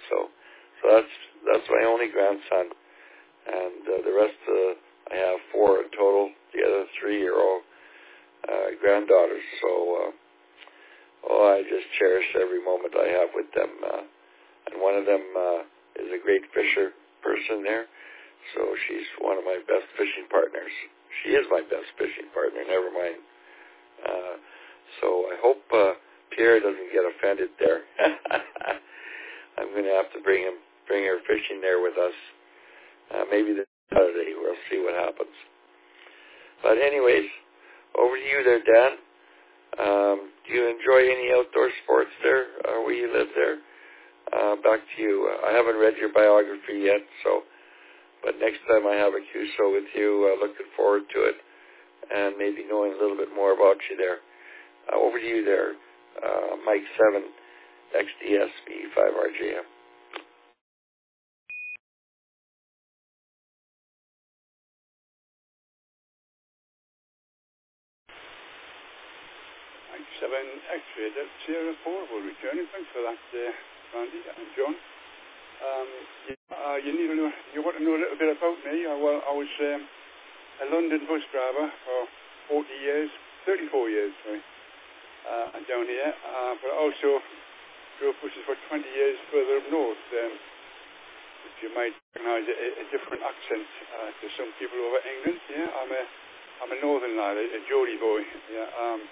So that's my only grandson, and the rest I have 4 in total. The other 3 are all granddaughters. So I just cherish every moment I have with them. And one of them is a great fisher person there, so she's one of my best fishing partners. She is my best fishing partner, never mind. So I hope Pierre doesn't get offended there. I'm going to have to bring her fishing there with us. Maybe this Saturday. We'll see what happens. But anyways, over to you there, Dan. Do you enjoy any outdoor sports there where you live there? Back to you. I haven't read your biography yet, but next time I have a QSO with you, looking forward to it, and maybe knowing a little bit more about you there. Over to you there, Mike 7, XDS, 5RJM. Mike 7, X-ray, that's Sierra 4, will return. Thanks for that, Randy and John. You want to know a little bit about me. Well, I was a London bus driver for 34 years, down here. But I also drove buses for 20 years further up north, which you might recognize a different accent to some people over England. Yeah, I'm a northern lad, a Geordie boy. Yeah,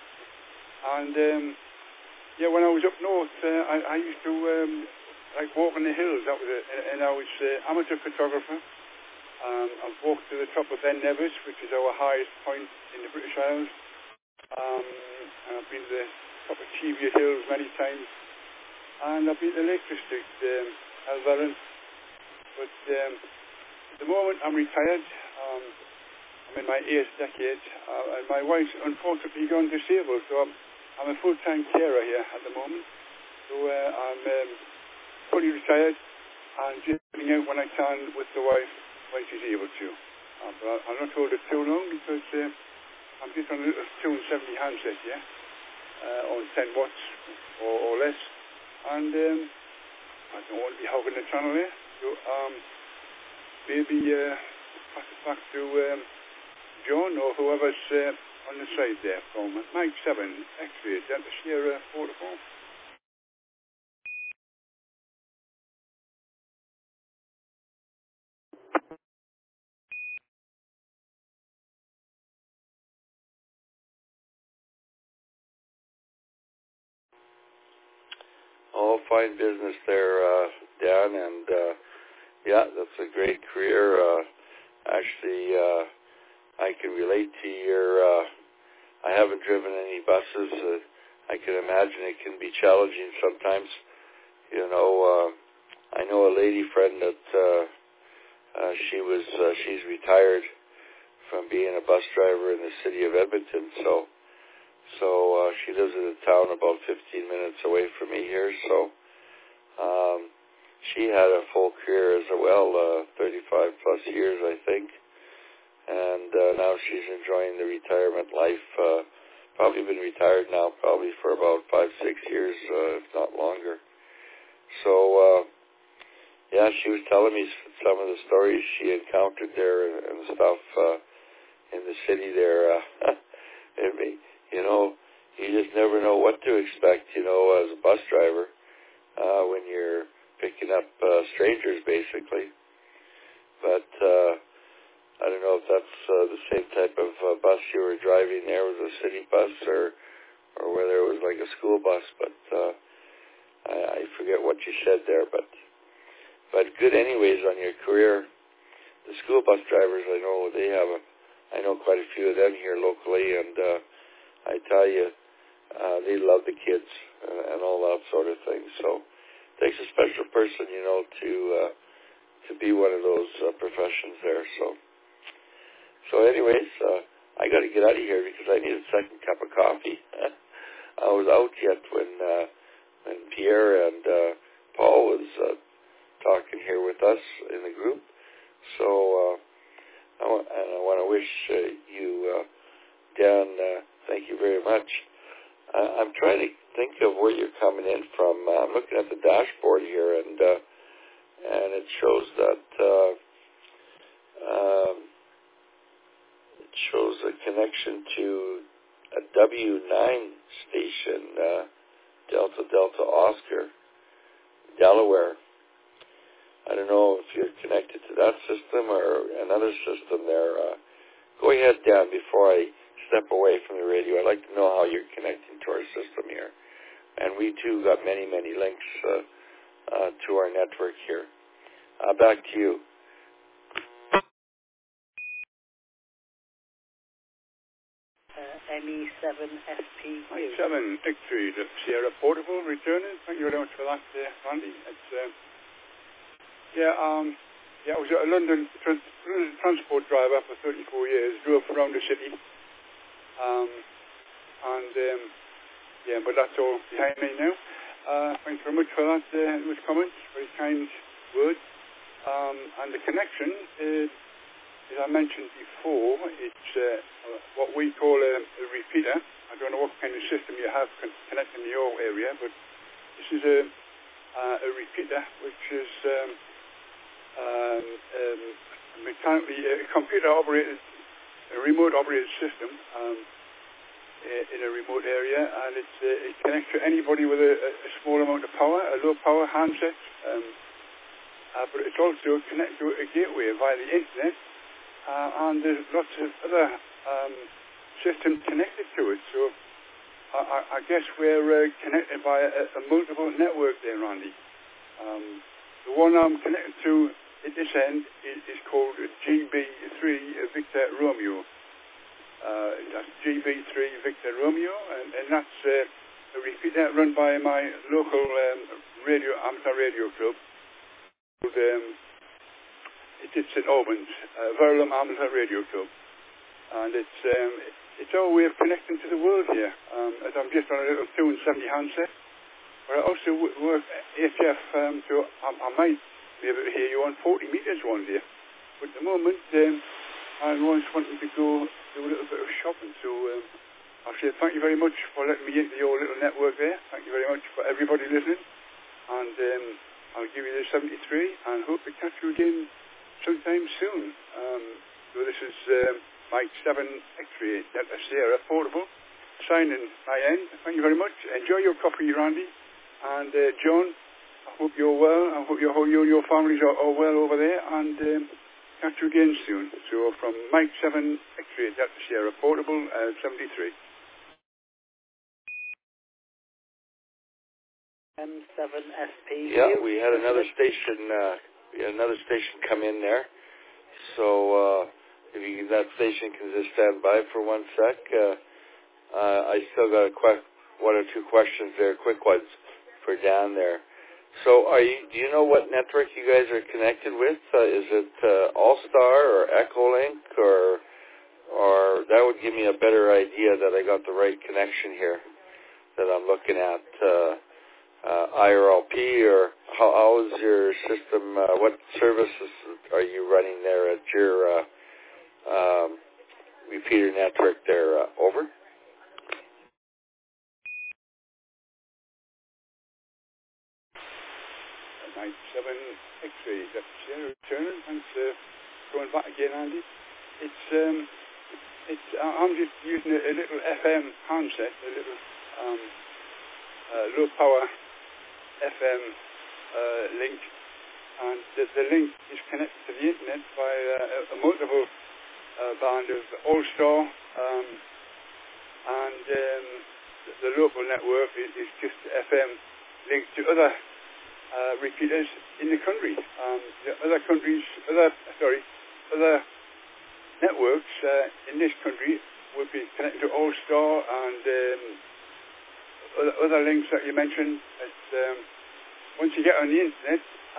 when I was up north, I used to like walk in the hills. That was and I was amateur photographer. I've walked to the top of Ben Nevis, which is our highest point in the British Isles. And I've been to the top of Cheviot Hills many times, and I've been to the Lake District, Helvellyn. But at the moment, I'm retired. I'm in my 8th decade, and my wife's unfortunately gone disabled, so I'm a full-time carer here at the moment. So I'm fully retired and just getting out when I can with the wife when she's able to. But I'm not hold it too long because I'm just on a little 270 handset, on 10 watts or less, and I don't want to be hogging the channel here. So maybe pass it back to John or whoever's on the side there from Mike 7, X-ray, Delta Sierra 4 to 4. All fine business there, Dan, and that's a great career. Actually, I can relate to your. I haven't driven any buses. I can imagine it can be challenging sometimes. I know a lady friend that she's retired from being a bus driver in the city of Edmonton. So she lives in a town about 15 minutes away from me here. So she had a full career as well, 35 plus years, I think. And now she's enjoying the retirement life. Probably been retired now probably for about 5-6 years, if not longer. So, she was telling me some of the stories she encountered there and stuff in the city there. You just never know what to expect, as a bus driver when you're picking up strangers, basically. But I don't know if that's the same type of bus you were driving there, was a city bus or whether it was like a school bus, but I forget what you said there, but good anyways on your career. The school bus drivers, I know quite a few of them here locally, and I tell you, they love the kids and all that sort of thing. So it takes a special person, to be one of those professions there. So anyways, I got to get out of here because I need a second cup of coffee. I was out yet when Pierre and Paul was talking here with us in the group. So I want to wish you, Dan, thank you very much. I'm trying to think of where you're coming in from. I'm looking at the dashboard here, and it shows that it shows a connection to a W9 station, Delta Delta Oscar, Delaware. I don't know if you're connected to that system or another system there. Go ahead, Dan, before I step away from the radio. I'd like to know how you're connecting to our system here. And we, too, got many, many links to our network here. Back to you. ME7SPQ. 7 Victory, the Sierra Portable returning. Thank you very much for that, Randy. It's, I was a London transport driver for 34 years, drove around the city. But that's all behind me now. Thanks very much for that, those comments, very kind words. And the connection is, as I mentioned before, it's what we call a repeater. I don't know what kind of system you have connecting in your area, but this is a repeater which is mechanically a computer operated, a remote operated system in a remote area, and it connects to anybody with a small amount of power, a low power handset. But it's also connected to a gateway via the internet, and there's lots of other systems connected to it. So I guess we're connected by a multiple network there, Randy. The one I'm connected to at this end is called GB3 Victor Romeo. That's GB3 Victor Romeo, and that's a repeater run by my local amateur radio club. It's St Albans, Verulam Amateur Radio Club, and it's our way of connecting to the world here. As I'm just on a little 270 handset, but I also work HF, so I might be able to hear you on 40 meters one day. But at the moment, I was wanting to go do a little bit of shopping, so I'll say thank you very much for letting me into your little network there. Thank you very much for everybody listening, and I'll give you the 73 and hope to catch you again sometime soon. So this is Mike 7 X-Ray Delta Sierra Portable signing my end. Thank you very much. Enjoy your coffee, Randy, and John. I hope you're well. I hope you and your families are well over there, and catch you again soon. So from Mike 7 X-Ray Delta Sierra Portable 73. M7SP. Yeah, we had another station. Come in there. So if that station can just stand by for 1 sec. I still got one or two questions there, quick ones for Dan there. So do you know what network you guys are connected with? Is it All-Star or Echolink, or that would give me a better idea that I got the right connection here that I'm looking at. IRLP, or how is your system, what services are you running there at your repeater network there? Over? Night 7 X-Ray, that's returning. Thanks for going back again, Andy. I'm just using a little FM handset, a little low power FM link, and the link is connected to the internet by a multiple band of All-Star, and the local network is just FM linked to other repeaters in the country. Other networks in this country would be connected to All-Star and other links that you mentioned. Once you get on the internet,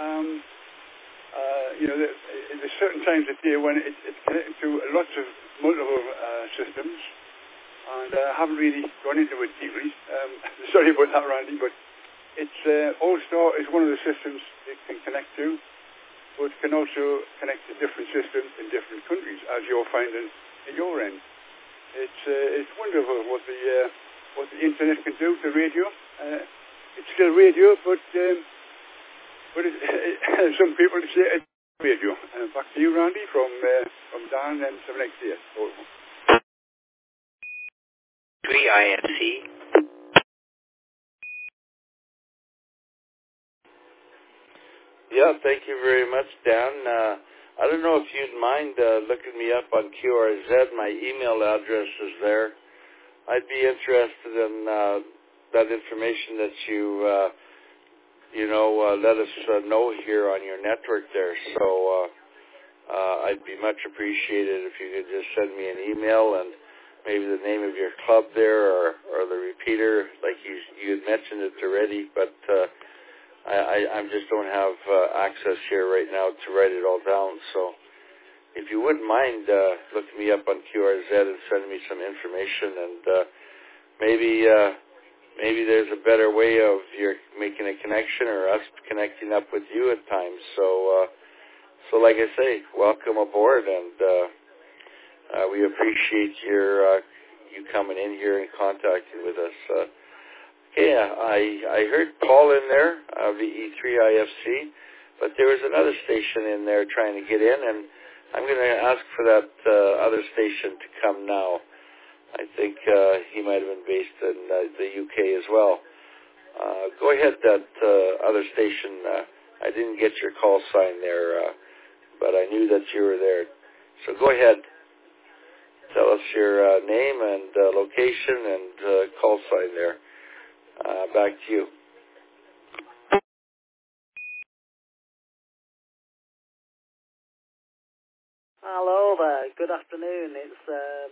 there's certain times of year when it's connected to lots of multiple systems, and I haven't really gone into it deeply. Sorry about that, Randy, but it's All-Star is one of the systems it can connect to, but it can also connect to different systems in different countries, as you're finding at your end. It's wonderful what the internet can do to radio. It's still radio, but But some people say it's radio. Back to you, Randy, from Dan and 7XDS. 3 IFC. Yeah, thank you very much, Dan. I don't know if you'd mind looking me up on QRZ. My email address is there. I'd be interested in that information that you let us know here on your network there. So I'd be much appreciated if you could just send me an email and maybe the name of your club there or the repeater, like you had mentioned it already, but I just don't have access here right now to write it all down. So if you wouldn't mind looking me up on QRZ and sending me some information, and maybe there's a better way of your making a connection or us connecting up with you at times. So like I say, welcome aboard, and we appreciate you coming in here and contacting with us. Yeah, I heard Paul in there, VE3IFC, but there was another station in there trying to get in, and I'm going to ask for that other station to come now. I think he might have been based in the UK as well. Go ahead, that other station. I didn't get your call sign there, but I knew that you were there. So go ahead. Tell us your name and location and call sign there. Back to you. Hello there. Good afternoon. It's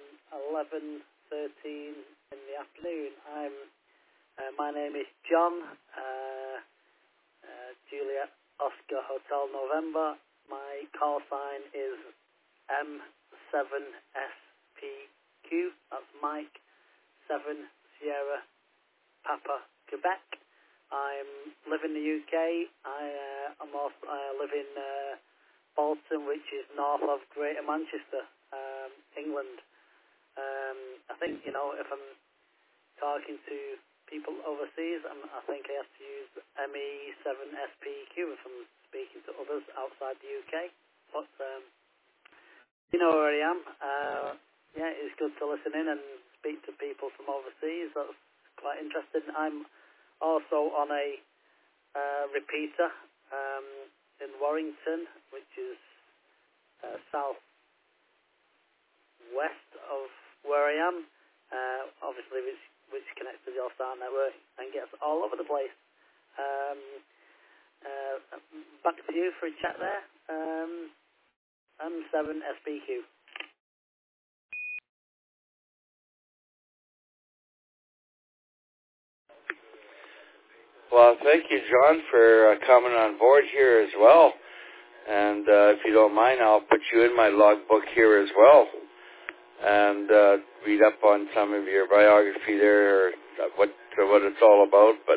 11:13 in the afternoon. My name is John. Juliet Oscar Hotel November. My call sign is M7SPQ. That's Mike 7 Sierra Papa Quebec. I live in the UK. I live in Bolton, which is north of Greater Manchester, England. I think, if I'm talking to people overseas, I think I have to use ME7SPQ if I'm speaking to others outside the UK. But you know where I am. It's good to listen in and speak to people from overseas. That's quite interesting. I'm also on a repeater in Warrington, which is south west of where I am, obviously which connects to the All-Star network and gets all over the place. Back to you for a chat there. M7SPQ. Well, thank you, John, for coming on board here as well. And if you don't mind, I'll put you in my logbook here as well, and read up on some of your biography there, or what it's all about. But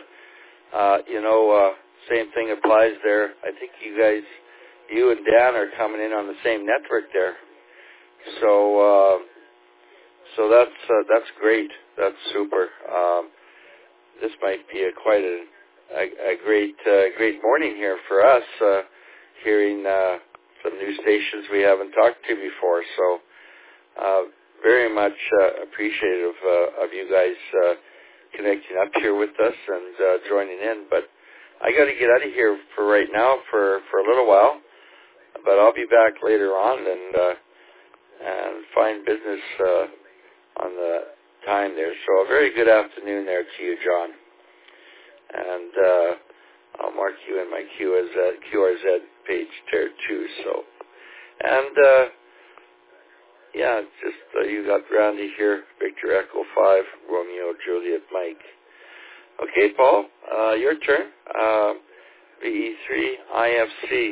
same thing applies there. I think you and Dan are coming in on the same network there. So that's great. That's super. This might be quite a great morning here for us, hearing some new stations we haven't talked to before. So very much appreciative of you guys connecting up here with us and joining in. But I got to get out of here for right now for a little while. But I'll be back later on and find business on the time there. So a very good afternoon there to you, John. And I'll mark you in my QRZ page there too. So, and you got Randy here, Victor Echo 5, Romeo Juliet Mike. Okay, Paul, your turn. VE3 IFC.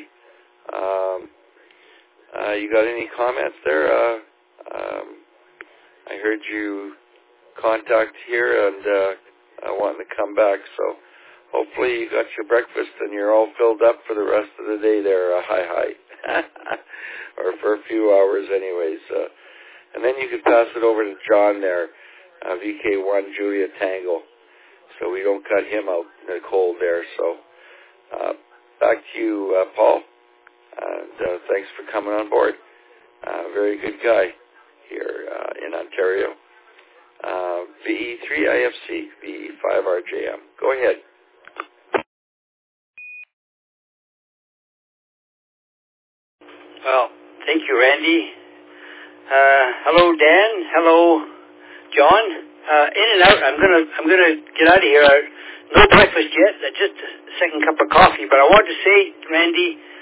You got any comments there? I heard you contact here and wanting to come back, so hopefully you got your breakfast and you're all filled up for the rest of the day there. Hi. Or for a few hours anyways. And then you could pass it over to John there, VK1 Julia Tango, so we don't cut him out in the cold there. So back to you, Paul. And thanks for coming on board. Very good guy here in Ontario. VE3IFC, VE5RJM. Go ahead. Well, thank you, Randy. Hello, Dan. Hello, John. In and out. I'm gonna get out of here. No breakfast yet. Just a second cup of coffee. But I wanted to say, Randy,